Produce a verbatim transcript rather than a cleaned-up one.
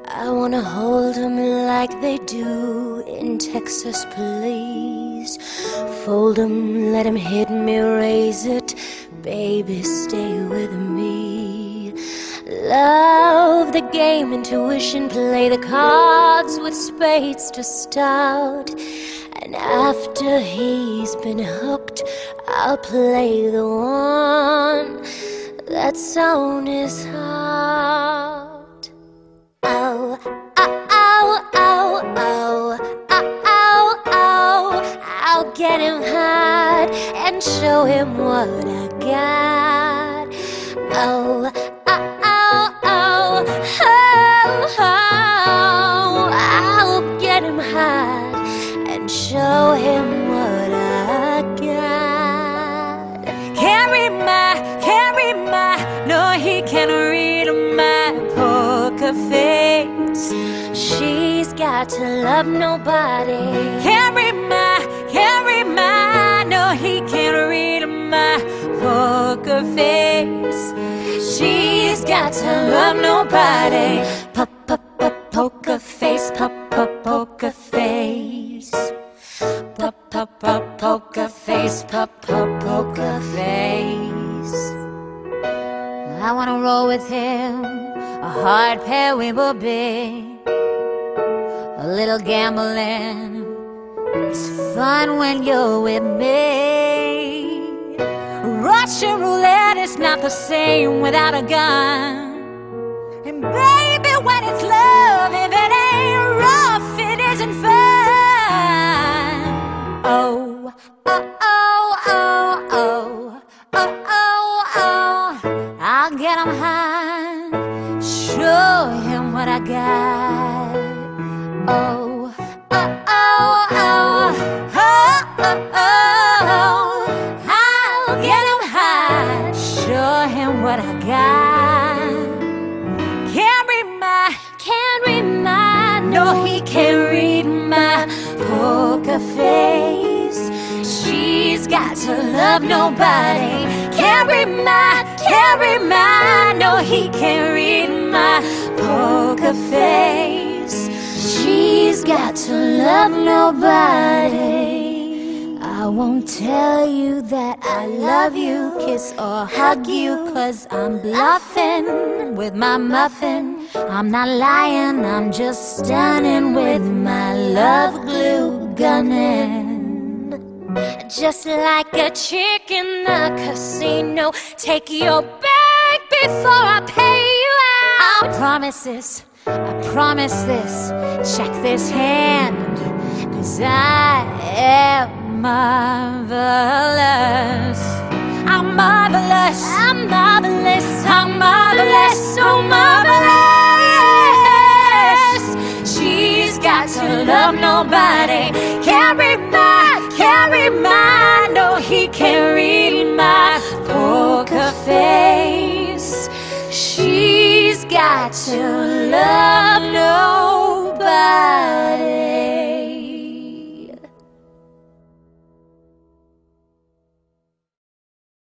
I wanna hold him like they do in Texas Police. Fold him, let him hit me, raise it. Baby, stay with me. Love the game, intuition, play the cards with spades to start. And after he's been hooked, I'll play the one that's on his heart. Oh, oh, oh, oh, oh, oh, oh, oh. I'll get him hard and show him what I got. Oh, oh, oh, oh, oh, oh. I'll get him hard and show him what I got. Carry my, carry my, no, he can't read my poker face. She's got to love nobody. Carry my, carry my, no, he can't read my poker face. She's got to love nobody. Pop, pop, pop, poker face, pop, pop, poker face. Pop, pop, pop, poker face, pop, pop, poker face. I wanna roll with him, a hard pair we will be. A little gambling, it's fun when you're with me. Russian roulette is not the same without a gun. And baby, when it's love, if it ain't rough, it isn't fun. Oh, oh, oh, oh, oh, oh, oh, oh. I'll get him high, show him what I got. Oh, oh, oh, oh, oh, oh, oh. I'll get him high, show him what I got. Can't read my, can't read my, no, he can't read my poker face. She's got to love nobody. Can't read my, can't read my, no, he can't read my poker face. She's got to love nobody. I won't tell you that I love you, kiss or hug you, 'cause I'm bluffing with my muffin. I'm not lying, I'm just stunning with my love glue gunning. Just like a chick in the casino, take your bag before I pay you out. Promises, I promise this, check this hand, 'cause I am marvelous. I'm marvelous, I'm marvelous, I'm marvelous, so marvelous. She's got to love nobody. Can't read my, can't read my, no, he can't read my poker face. She's got to love